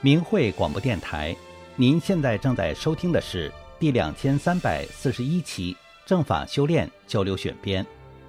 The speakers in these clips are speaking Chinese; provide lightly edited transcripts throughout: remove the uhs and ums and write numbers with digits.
明慧广播电台，您现在正在收听的是第2341期正法修炼交流选编。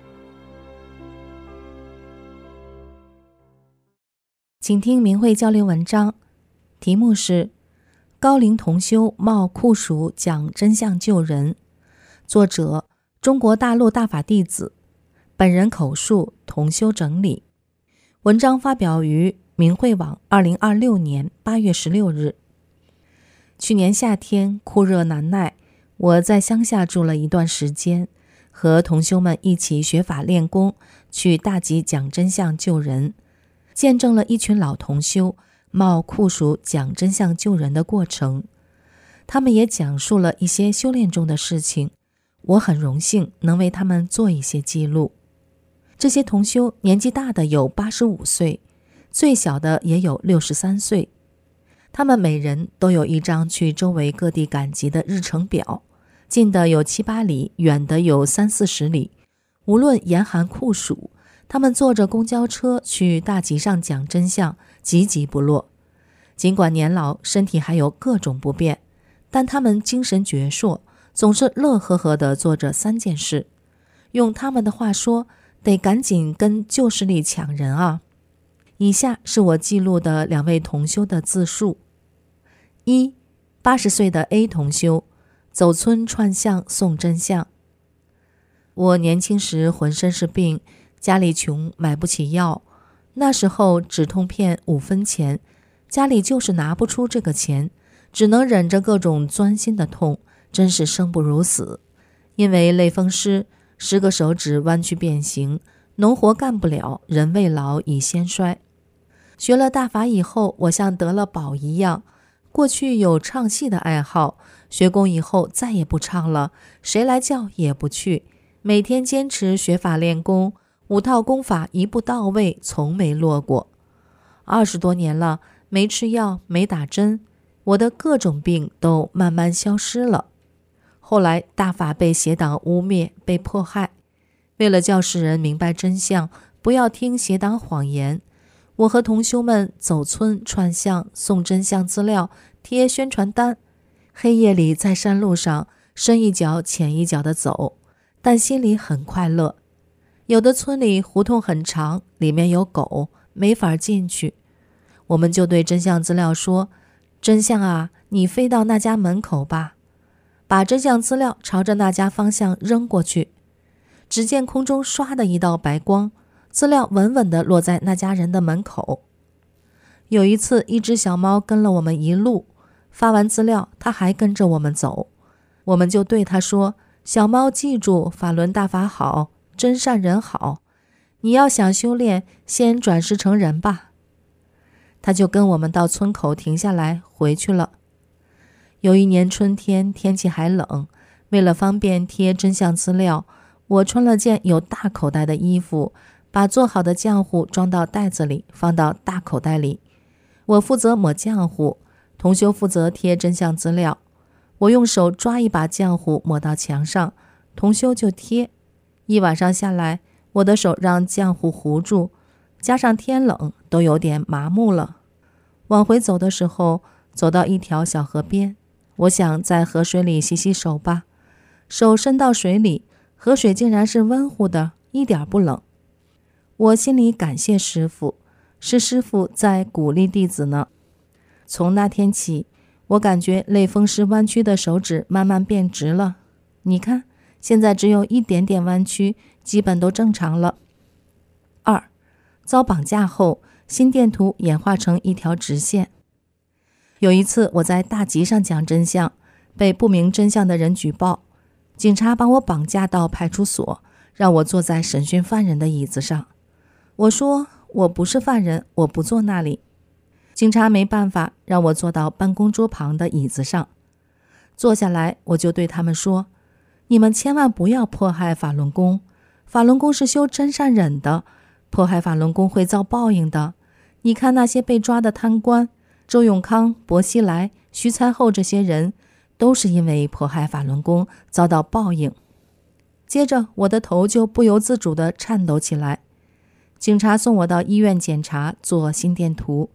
请听明慧交流文章，题目是高龄同修冒酷暑讲真相救人，作者中国大陆大法弟子，本人口述，同修整理。文章发表于明慧网2026年8月16日。去年夏天酷热难耐，我在乡下住了一段时间，和同修们一起学法练功，去大集讲真相救人，见证了一群老同修冒酷暑讲真相救人的过程。他们也讲述了一些修炼中的事情，我很荣幸能为他们做一些记录。这些同修年纪大的有85岁，最小的也有63岁。他们每人都有一张去周围各地赶集的日程表，近的有7、8里，远的有30、40里。无论严寒酷暑，他们坐着公交车去大集上讲真相，积极不落。尽管年老，身体还有各种不便，但他们精神矍铄，总是乐呵呵地做着3件事。用他们的话说，得赶紧跟旧势力抢人啊！以下是我记录的2位同修的自述。1、80岁的 A 同修，走村串巷送真相。我年轻时浑身是病，家里穷，买不起药。那时候止痛片5分钱，家里就是拿不出这个钱，只能忍着各种钻心的痛，真是生不如死。因为类风湿，10个手指弯曲变形，农活干不了，人未老已先衰。学了大法以后，我像得了宝一样。过去有唱戏的爱好，学功以后再也不唱了，谁来叫也不去，每天坚持学法练功，5套功法一步到位，从没落过。20多年了，没吃药，没打针，我的各种病都慢慢消失了。后来大法被邪党污蔑，被迫害。为了叫世人明白真相，不要听邪党谎言，我和同修们走村串巷，送真相资料，贴宣传单，黑夜里在山路上深一脚浅一脚地走，但心里很快乐。有的村里胡同很长，里面有狗，没法进去。我们就对真相资料说，真相啊，你飞到那家门口吧，把真相资料朝着那家方向扔过去。只见空中唰的一道白光，资料稳稳地落在那家人的门口。有一次，一只小猫跟了我们一路，发完资料，它还跟着我们走。我们就对它说，小猫记住，法轮大法好，真善人好，你要想修炼，先转世成人吧。它就跟我们到村口停下来，回去了。有一年春天，天气还冷，为了方便贴真相资料，我穿了件有大口袋的衣服，把做好的浆糊装到袋子里，放到大口袋里。我负责抹浆糊，同修负责贴真相资料。我用手抓一把浆糊抹到墙上，同修就贴。一晚上下来，我的手让浆糊糊住，加上天冷，都有点麻木了。往回走的时候，走到一条小河边，我想在河水里洗洗手吧。手伸到水里，河水竟然是温乎的，一点不冷。我心里感谢师父，是师父在鼓励弟子呢。从那天起，我感觉类风湿弯曲的手指慢慢变直了。你看，现在只有一点点弯曲，基本都正常了。2、遭绑架后，心电图演化成一条直线。有一次我在大集上讲真相，被不明真相的人举报，警察把我绑架到派出所，让我坐在审讯犯人的椅子上。我说我不是犯人，我不坐那里。警察没办法，让我坐到办公桌旁的椅子上。坐下来，我就对他们说，你们千万不要迫害法轮功，法轮功是修真善忍的，迫害法轮功会遭报应的。你看那些被抓的贪官，周永康、薄熙来、徐才厚这些人，都是因为迫害法轮功遭到报应。接着我的头就不由自主地颤抖起来。警察送我到医院检查，做心电图，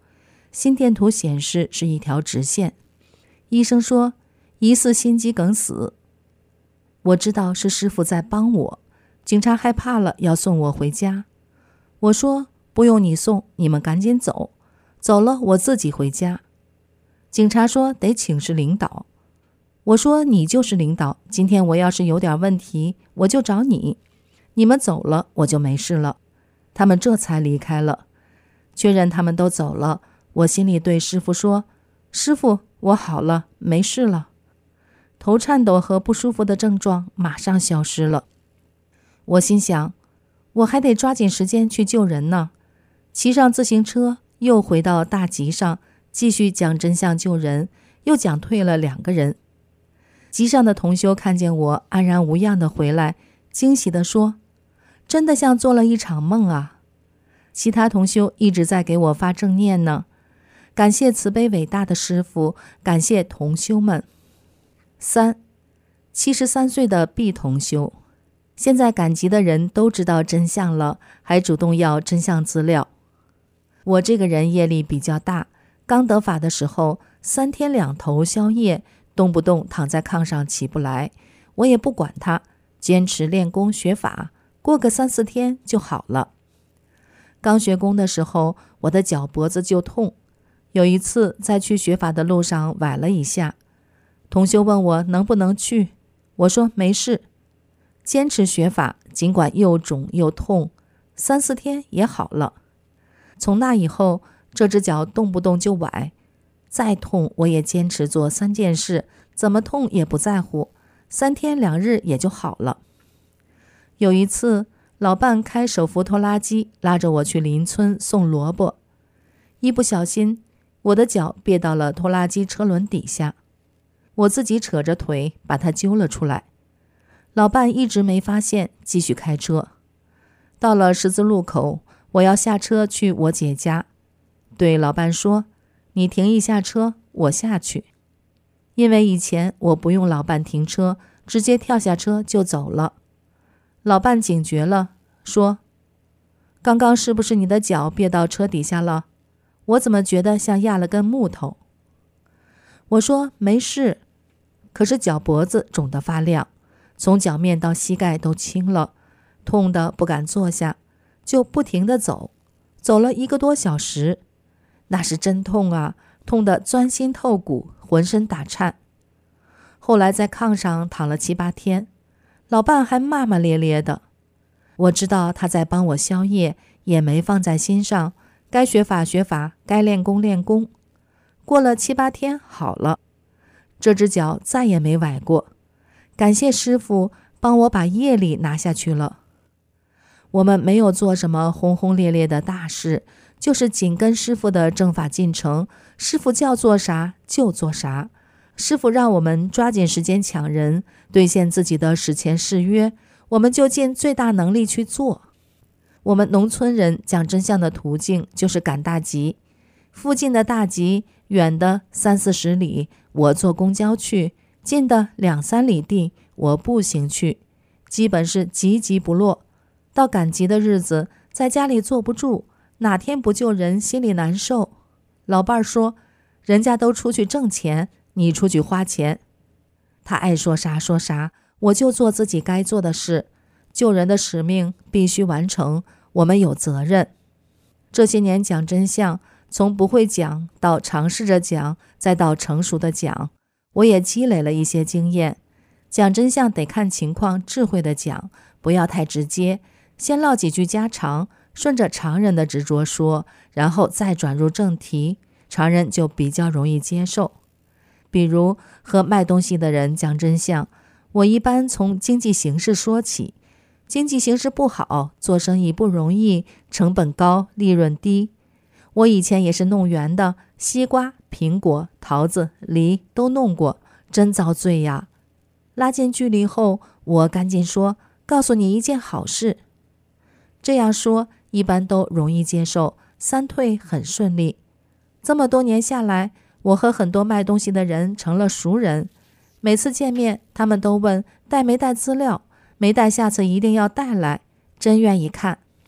心电图显示是一条直线。医生说疑似心肌梗死。我知道是师傅在帮我，警察害怕了要送我回家。我说不用你送，你们赶紧走，走了我自己回家。警察说得请示领导。我说你就是领导，今天我要是有点问题我就找你，你们走了我就没事了。他们这才离开了。确认他们都走了，我心里对师傅说，师傅，我好了，没事了。头颤抖和不舒服的症状马上消失了。我心想，我还得抓紧时间去救人呢。骑上自行车又回到大集上，继续讲真相救人，又讲退了2个人。集上的同修看见我安然无恙地回来，惊喜地说，真的像做了一场梦啊。其他同修一直在给我发正念呢，感谢慈悲伟大的师父，感谢同修们。3. 73岁的 B 同修，现在赶集的人都知道真相了，还主动要真相资料。我这个人业力比较大，刚得法的时候3天2头宵夜，动不动躺在炕上起不来，我也不管他，坚持练功学法，过个3、4天就好了。刚学功的时候，我的脚脖子就痛，有一次在去学法的路上崴了一下，同修问我能不能去，我说没事，坚持学法，尽管又肿又痛，3、4天也好了。从那以后，这只脚动不动就崴，再痛我也坚持做3件事，怎么痛也不在乎，3天2日也就好了。有一次老伴开手扶拖拉机拉着我去邻村送萝卜，一不小心我的脚别到了拖拉机车轮底下，我自己扯着腿把它揪了出来。老伴一直没发现，继续开车。到了十字路口，我要下车去我姐家，对老伴说，你停一下车，我下去。因为以前我不用老伴停车，直接跳下车就走了。老伴警觉了，说，刚刚是不是你的脚别到车底下了？我怎么觉得像压了根木头？我说没事，可是脚脖子肿得发亮，从脚面到膝盖都青了，痛得不敢坐下，就不停地走，走了1个多小时，那是真痛啊，痛得钻心透骨，浑身打颤。后来在炕上躺了7、8天，老伴还骂骂咧咧的。我知道他在帮我消业，也没放在心上，该学法学法，该练功练功。过了7、8天好了，这只脚再也没崴过，感谢师父帮我把业力拿下去了。我们没有做什么轰轰烈烈的大事，就是紧跟师父的正法进程，师父叫做啥就做啥，师父让我们抓紧时间抢人，兑现自己的史前誓约，我们就尽最大能力去做。我们农村人讲真相的途径就是赶大集，附近的大集远的30、40里，我坐公交去，近的2、3里地，我步行去，基本是集集不落。到赶集的日子，在家里坐不住，哪天不救人心里难受。老伴儿说，人家都出去挣钱，你出去花钱。他爱说啥说啥，我就做自己该做的事，救人的使命必须完成，我们有责任。这些年讲真相，从不会讲到尝试着讲，再到成熟的讲，我也积累了一些经验。讲真相得看情况，智慧的讲，不要太直接，先唠几句家常，顺着常人的执着说，然后再转入正题，常人就比较容易接受。比如和卖东西的人讲真相，我一般从经济形势说起，经济形势不好，做生意不容易，成本高，利润低。我以前也是弄圆的，西瓜、苹果、桃子、梨都弄过，真遭罪呀。拉近距离后，我赶紧说，告诉你一件好事。这样说一般都容易接受，3退很顺利。这么多年下来，我和很多卖东西的人成了熟人，每次见面他们都问带没带资料，没带下次一定要带来，真愿意看。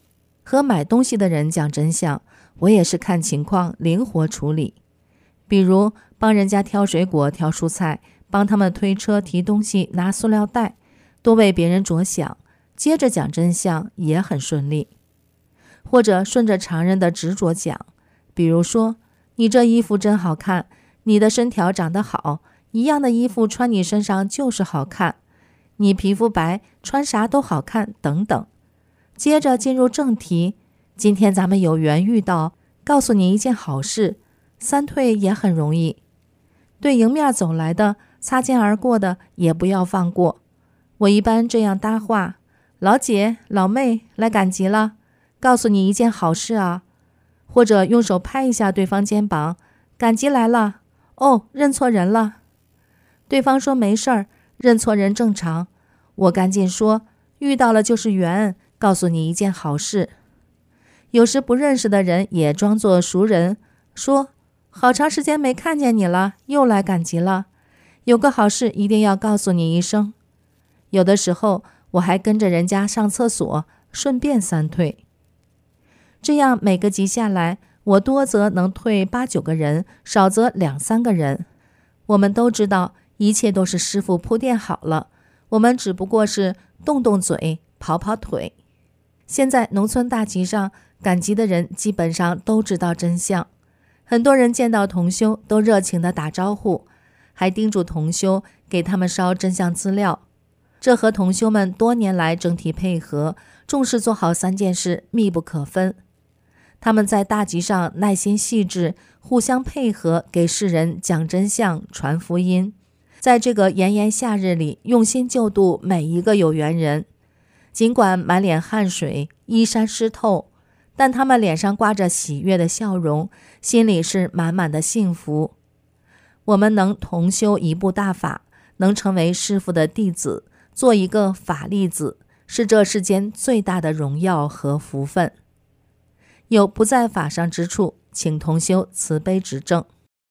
和买东西的人讲真相，我也是看情况灵活处理。比如帮人家挑水果、挑蔬菜，帮他们推车、提东西、拿塑料袋，多为别人着想，接着讲真相也很顺利。或者顺着常人的执着讲，比如说，你这衣服真好看，你的身条长得好，一样的衣服穿你身上就是好看，你皮肤白，穿啥都好看，等等。接着进入正题，今天咱们有缘遇到，告诉你一件好事，三退也很容易。对迎面走来的、擦肩而过的也不要放过。我一般这样搭话：老姐、老妹，来赶集了，告诉你一件好事啊。或者用手拍一下对方肩膀：赶集来了，哦，认错人了。对方说没事儿，认错人正常。我赶紧说遇到了就是缘，告诉你一件好事。有时不认识的人也装作熟人，说好长时间没看见你了，又来赶集了，有个好事一定要告诉你一声。有的时候我还跟着人家上厕所，顺便三退。这样每个集下来，我多则能退8、9个人，少则2、3个人。我们都知道一切都是师傅铺垫好了，我们只不过是动动嘴，跑跑腿。现在农村大集上赶集的人基本上都知道真相，很多人见到同修都热情地打招呼，还叮嘱同修给他们烧真相资料。这和同修们多年来整体配合，重视做好3件事密不可分。他们在大集上耐心细致，互相配合，给世人讲真相、传福音。在这个炎炎夏日里，用心救度每一个有缘人。尽管满脸汗水，衣衫湿透，但他们脸上挂着喜悦的笑容，心里是满满的幸福。我们能同修一部大法，能成为师父的弟子，做一个法弟子，是这世间最大的荣耀和福分。有不在法上之处，请同修慈悲指正。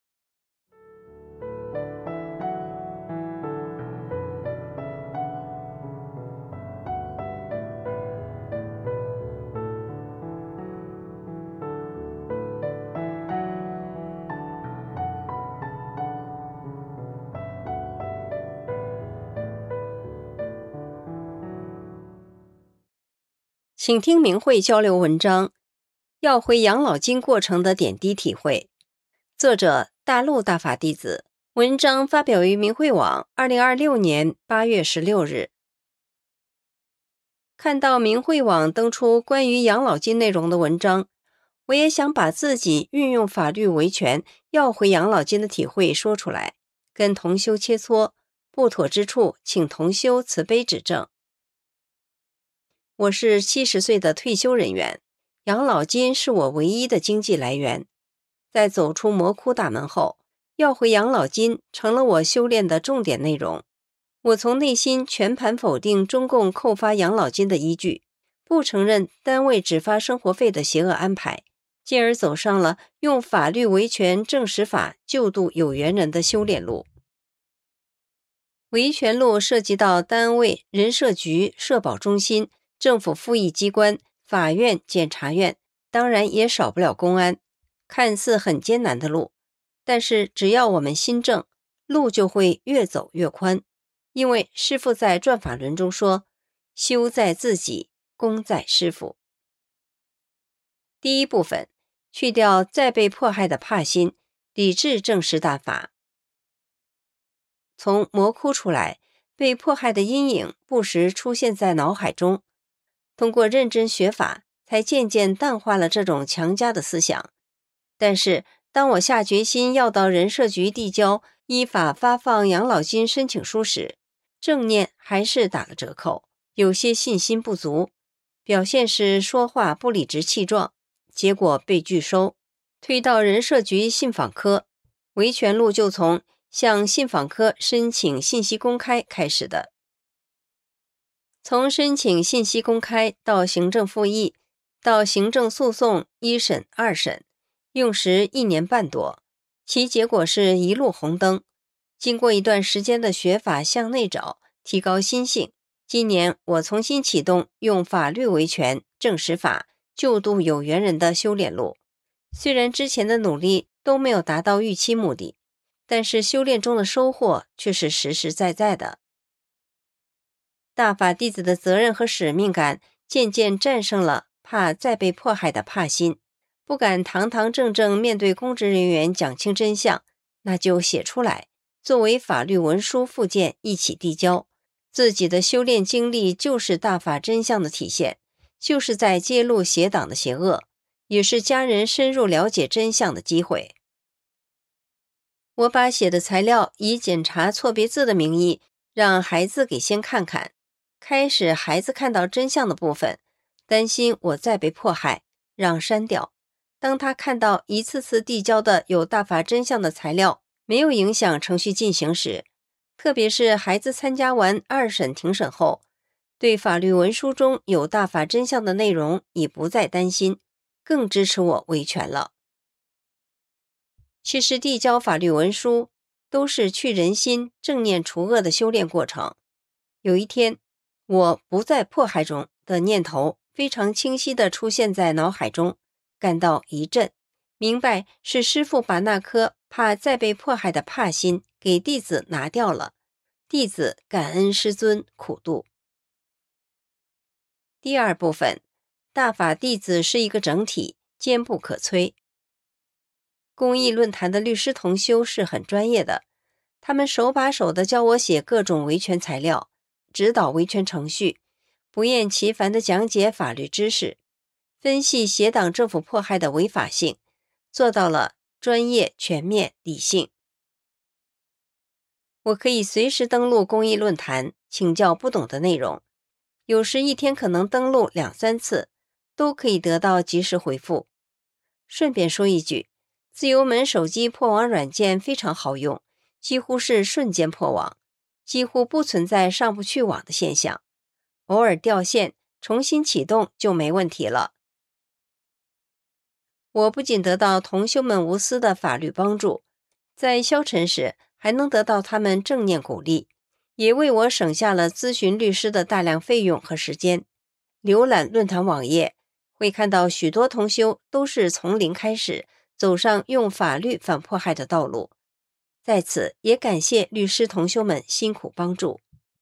请听明慧交流文章，要回养老金过程的点滴体会。作者大陆大法弟子，文章发表于明慧网2026年8月16日。看到明慧网登出关于养老金内容的文章，我也想把自己运用法律维权要回养老金的体会说出来，跟同修切磋，不妥之处请同修慈悲指正。我是70岁的退休人员，养老金是我唯一的经济来源。在走出魔窟大门后，要回养老金成了我修炼的重点内容。我从内心全盘否定中共扣发养老金的依据，不承认单位只发生活费的邪恶安排，进而走上了用法律维权证实法救度有缘人的修炼路。维权路涉及到单位、人社局、社保中心、政府复议机关、法院、检察院，当然也少不了公安。看似很艰难的路，但是只要我们心正，路就会越走越宽。因为师父在转法轮中说，修在自己，功在师父。第一部分，去掉再被迫害的怕心，理智证实大法。从魔窟出来，被迫害的阴影不时出现在脑海中，通过认真学法，才渐渐淡化了这种强加的思想。但是当我下决心要到人社局递交依法发放养老金申请书时，正念还是打了折扣，有些信心不足，表现是说话不理直气壮，结果被拒收。推到人社局信访科，维权路就从向信访科申请信息公开开始的。从申请信息公开到行政复议，到行政诉讼1审、2审，用时1年半多，其结果是一路红灯。经过一段时间的学法向内找，提高心性，今年我重新启动用法律维权证实法救度有缘人的修炼路。虽然之前的努力都没有达到预期目的，但是修炼中的收获却是实实在在的。大法弟子的责任和使命感渐渐战胜了怕再被迫害的怕心，不敢堂堂正正面对公职人员讲清真相，那就写出来，作为法律文书附件一起递交。自己的修炼经历就是大法真相的体现，就是在揭露邪党的邪恶，也是家人深入了解真相的机会。我把写的材料以检查错别字的名义让孩子给先看看，开始孩子看到真相的部分，担心我再被迫害，让删掉。当他看到一次次递交的有大法真相的材料没有影响程序进行时，特别是孩子参加完2审庭审后，对法律文书中有大法真相的内容已不再担心，更支持我维权了。其实递交法律文书都是去人心、正念除恶的修炼过程。有一天，我不在迫害中的念头非常清晰地出现在脑海中，感到一震，明白是师父把那颗怕再被迫害的怕心给弟子拿掉了，弟子感恩师尊苦度。第二部分，大法弟子是一个整体，坚不可摧。公益论坛的律师同修是很专业的，他们手把手地教我写各种维权材料，指导维权程序，不厌其烦地讲解法律知识，分析邪党政府迫害的违法性，做到了专业、全面、理性。我可以随时登录公益论坛，请教不懂的内容，有时一天可能登录2、3次，都可以得到及时回复。顺便说一句，自由门手机破网软件非常好用，几乎是瞬间破网，几乎不存在上不去网的现象，偶尔掉线，重新启动就没问题了。我不仅得到同修们无私的法律帮助，在消沉时还能得到他们正念鼓励，也为我省下了咨询律师的大量费用和时间。浏览论坛网页，会看到许多同修都是从零开始，走上用法律反迫害的道路。在此也感谢律师同修们辛苦帮助。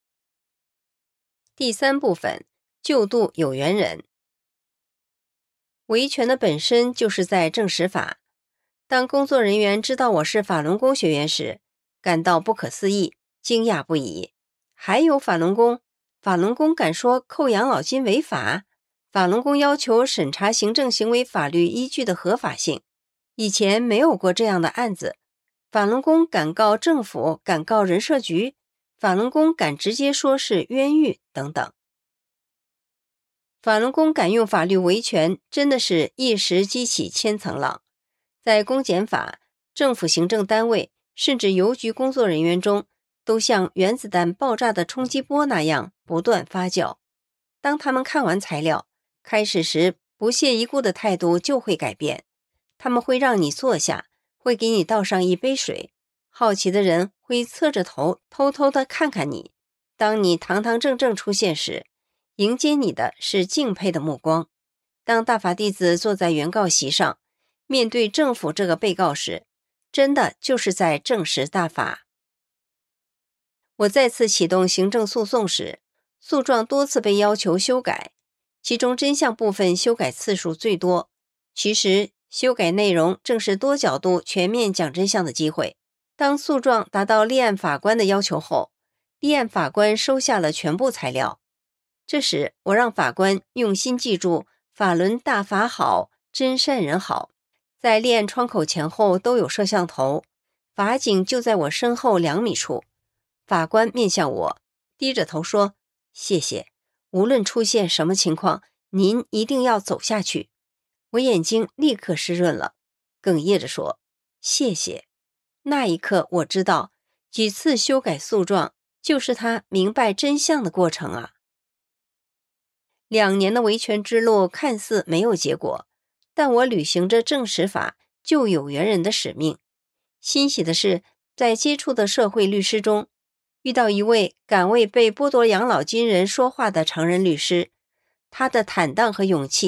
第三部分，救度有缘人。维权的本身就是在证实法。当工作人员知道我是法轮功学员时，感到不可思议，惊讶不已。还有法轮功？法轮功敢说扣养老金违法？法轮功要求审查行政行为法律依据的合法性，以前没有过这样的案子。法轮功敢告政府，敢告人社局，法轮功敢直接说是冤狱等等。法轮功敢用法律维权，真的是一时激起千层浪。在公检法、政府行政单位甚至邮局工作人员中，都像原子弹爆炸的冲击波那样不断发酵。当他们看完材料，开始时不屑一顾的态度就会改变，他们会让你坐下，会给你倒上一杯水，好奇的人会侧着头偷偷地看看你。当你堂堂正正出现时，迎接你的是敬佩的目光。当大法弟子坐在原告席上，面对政府这个被告时，真的就是在证实大法。我再次启动行政诉讼时，诉状多次被要求修改，其中真相部分修改次数最多。其实修改内容正是多角度全面讲真相的机会。当诉状达到立案法官的要求后，立案法官收下了全部材料。这时我让法官用心记住法轮大法好，真善人好。在立案窗口前后都有摄像头，法警就在我身后2米处。法官面向我，低着头说：谢谢，无论出现什么情况，您一定要走下去。我眼睛立刻湿润了，哽咽着说：谢谢。那一刻我知道，几次修改诉状就是他明白真相的过程啊。2年的维权之路看似没有结果，但我履行着证实法救有缘人的使命。欣喜的是，在接触的社会律师中，遇到一位敢为被剥夺养老金人说话的常人律师，他的坦荡和勇气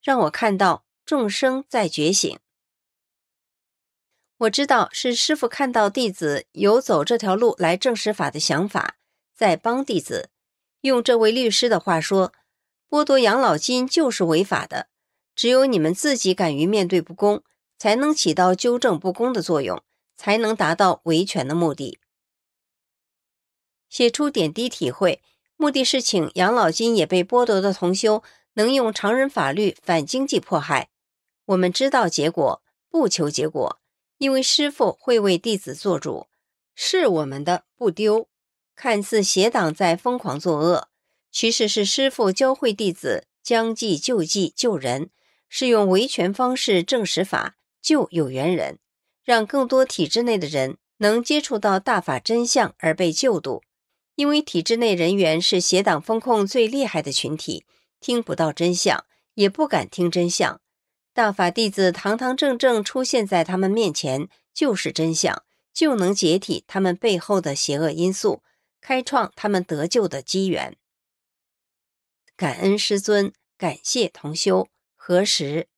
让我看到众生在觉醒。我知道是师父看到弟子有走这条路来证实法的想法，在帮弟子。用这位律师的话说，剥夺养老金就是违法的，只有你们自己敢于面对不公，才能起到纠正不公的作用，才能达到维权的目的。写出点滴体会，目的是请养老金也被剥夺的同修能用常人法律反经济迫害。我们知道结果，不求结果，因为师父会为弟子做主，是我们的不丢。看似邪党在疯狂作恶，其实是师父教会弟子将计就计救人，是用维权方式证实法救有缘人，让更多体制内的人能接触到大法真相而被救度。因为体制内人员是邪党风控最厉害的群体，听不到真相，也不敢听真相。大法弟子堂堂正正出现在他们面前，就是真相，就能解体他们背后的邪恶因素，开创他们得救的机缘。感恩师尊，感谢同修，何时？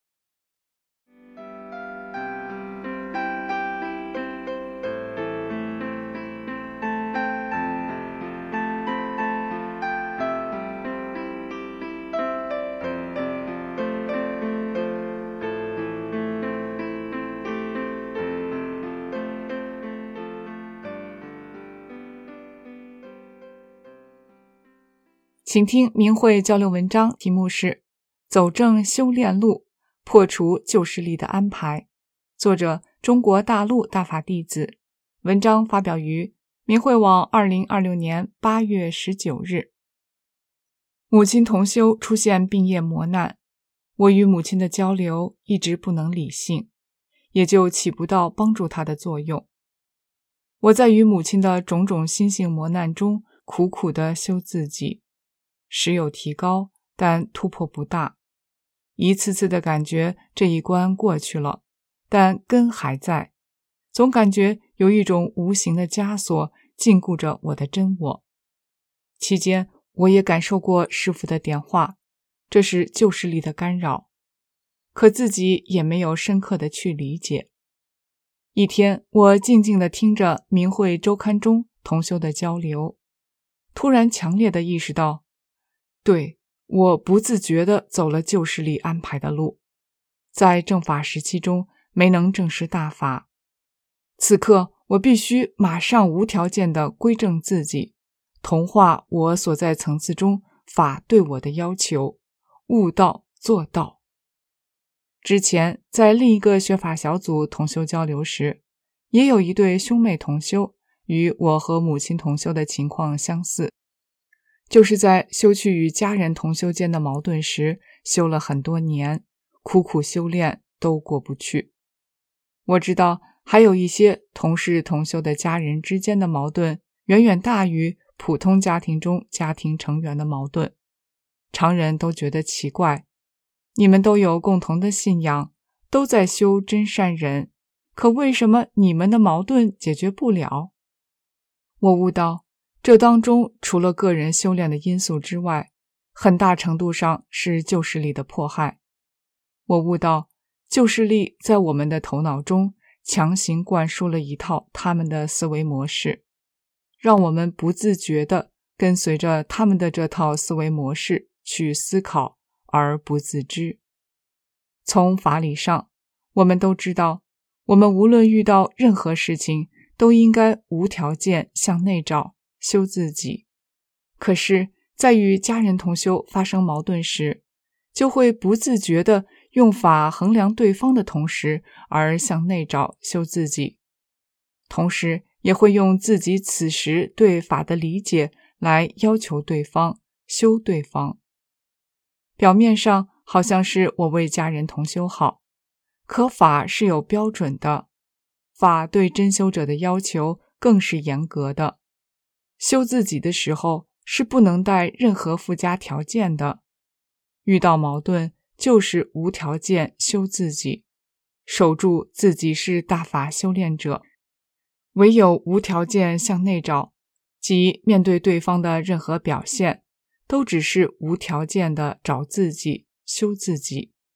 请听明慧交流文章，题目是走正修炼路，破除旧势力的安排，作者中国大陆大法弟子，文章发表于明慧网2026年8月19日。母亲同修出现病业磨难，我与母亲的交流一直不能理性，也就起不到帮助她的作用。我在与母亲的种种心性磨难中苦苦地修自己，时有提高，但突破不大。一次次的感觉这一关过去了，但根还在，总感觉有一种无形的枷锁禁锢着我的真我。期间我也感受过师父的点化，这是旧势力的干扰，可自己也没有深刻的去理解。一天，我静静地听着明慧周刊中同修的交流，突然强烈地意识到，对，我不自觉地走了旧势力安排的路，在正法时期中没能证实大法。此刻我必须马上无条件地归正自己，同化我所在层次中法对我的要求，悟道做道。之前在另一个学法小组同修交流时，也有一对兄妹同修与我和母亲同修的情况相似，就是在修去与家人同修间的矛盾时，修了很多年，苦苦修炼都过不去。我知道还有一些同事同修的家人之间的矛盾远远大于普通家庭中家庭成员的矛盾，常人都觉得奇怪，你们都有共同的信仰，都在修真善忍，可为什么你们的矛盾解决不了？我悟到，这当中除了个人修炼的因素之外，很大程度上是旧势力的迫害。我悟到，旧势力在我们的头脑中强行灌输了一套他们的思维模式，让我们不自觉地跟随着他们的这套思维模式去思考，而不自知。从法理上，我们都知道，我们无论遇到任何事情，都应该无条件向内找，修自己。可是在与家人同修发生矛盾时，就会不自觉地用法衡量对方的同时，而向内找修自己，同时也会用自己此时对法的理解来要求对方，修对方。表面上好像是我为家人同修好，可法是有标准的，法对真修者的要求更是严格的。修自己的时候是不能带任何附加条件的，遇到矛盾就是无条件修自己，守住自己是大法修炼者。唯有无条件向内找，即面对对方的任何表现，都只是无条件的找自己，修自己，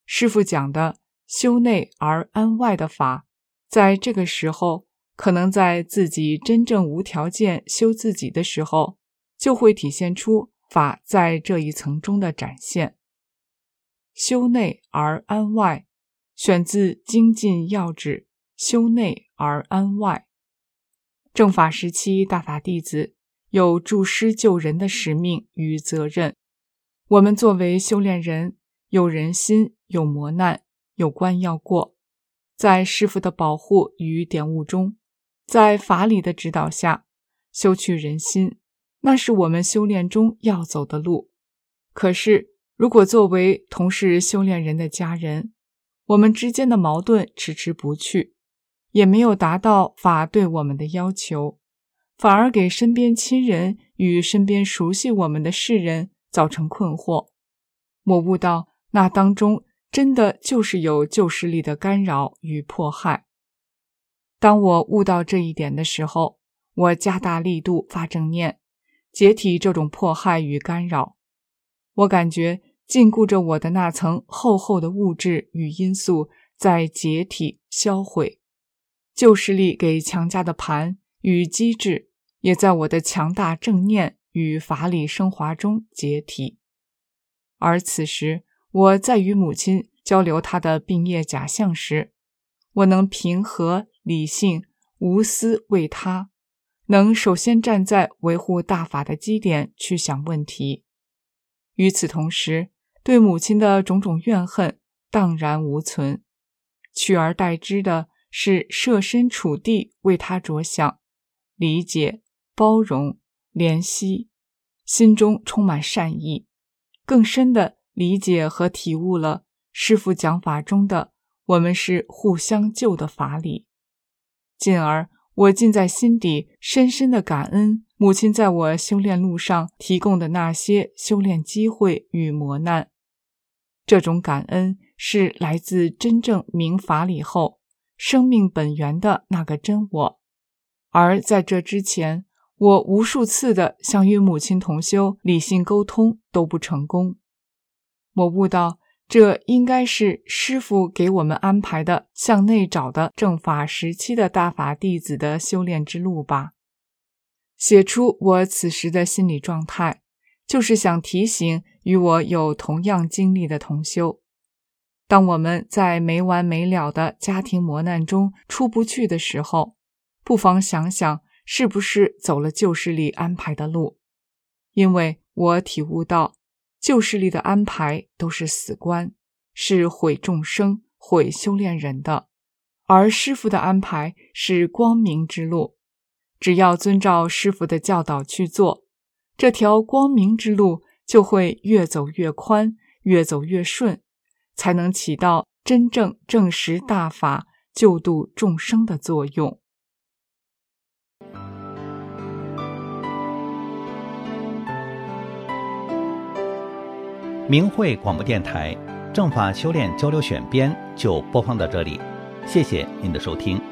师父讲的修内而安外的法，在这个时候，可能在自己真正无条件修自己的时候，就会体现出法在这一层中的展现。修内而安外，选自精进要旨，修内而安外。正法时期大法弟子有助师救人的使命与责任。我们作为修炼人，有人心，有磨难，有关要过，在师父的保护与点悟中，在法理的指导下，修去人心，那是我们修炼中要走的路。可是如果作为同是修炼人的家人，我们之间的矛盾迟迟不去，也没有达到法对我们的要求，反而给身边亲人与身边熟悉我们的世人造成困惑。我悟到那当中真的就是有旧势力的干扰与迫害。当我悟到这一点的时候，我加大力度发正念，解体这种迫害与干扰。我感觉禁锢着我的那层厚厚的物质与因素在解体销毁，旧势力给强加的盘与机制也在我的强大正念与法理升华中解体。而此时我在与母亲交流她的病业假象时，我能平和理性无私为她，能首先站在维护大法的基点去想问题。与此同时，对母亲的种种怨恨荡然无存，取而代之的是设身处地为她着想，理解、包容、怜惜，心中充满善意，更深地理解和体悟了师父讲法中的我们是互相救的法理。进而我竟在心底深深地感恩母亲在我修炼路上提供的那些修炼机会与磨难。这种感恩是来自真正明法理后生命本源的那个真我。而在这之前，我无数次的想与母亲同修理性沟通都不成功。我悟到这应该是师父给我们安排的向内找的正法时期的大法弟子的修炼之路吧。写出我此时的心理状态，就是想提醒与我有同样经历的同修，当我们在没完没了的家庭磨难中出不去的时候，不妨想想是不是走了旧势力安排的路。因为我体悟到旧势力的安排都是死关，是毁众生、毁修炼人的，而师父的安排是光明之路。只要遵照师父的教导去做，这条光明之路就会越走越宽，越走越顺，才能起到真正证实大法、救度众生的作用。 明慧广播电台正法修炼交流选编就播放到这里，谢谢您的收听。